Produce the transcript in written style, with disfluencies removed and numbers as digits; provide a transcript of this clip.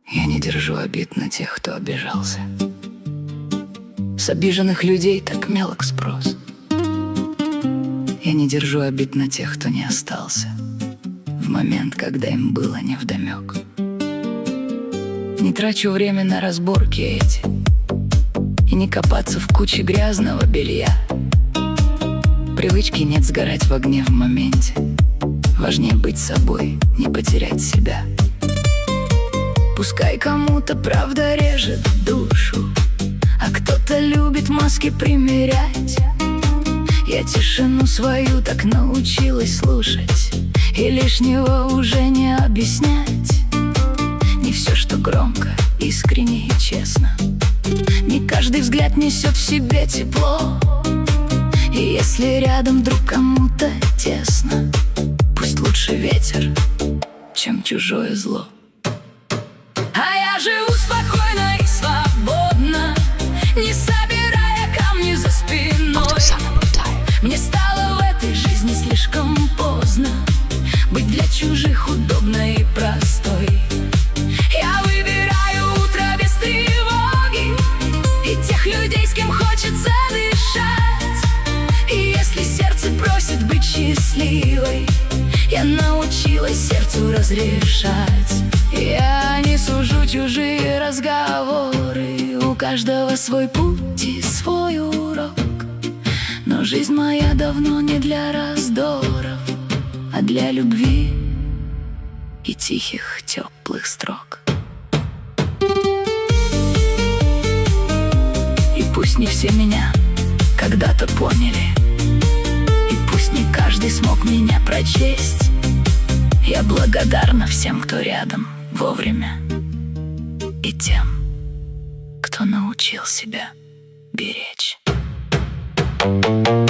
Я не держу обид на тех, кто обижался. С обиженных людей так мелок спрос. Я не держу обид на тех, кто не остался в момент, когда им было невдомёк. Не трачу время на разборки эти и не копаться в куче грязного белья. Привычки нет сгорать в огне в моменте. Важнее быть собой, не потерять себя. Пускай кому-то правда режет душу, а кто-то любит маски примерять. Я тишину свою так научилась слушать и лишнего уже не объяснять. Не все, что громко, искренне и честно. Не каждый взгляд несет в себе тепло. И если рядом вдруг кому-то тесно, пусть лучше ветер, чем чужое зло. А я живу спокойно и свободно, не собирая камни за спиной. Мне стало в этой жизни слишком поздно быть для чужих удобной и простой. Я выбираю утро без тревоги и тех людей, с кем хочется дышать. И если сердце просит быть счастливой, я научилась сердцу разрешать. Я не сужу чужие разговоры, у каждого свой путь и свой урок. Но жизнь моя давно не для раздоров, а для любви и тихих, теплых строк. И пусть не все меня когда-то поняли, и пусть не каждый смог меня прочесть, я благодарна всем, кто рядом вовремя, и тем, кто научил себя беречь.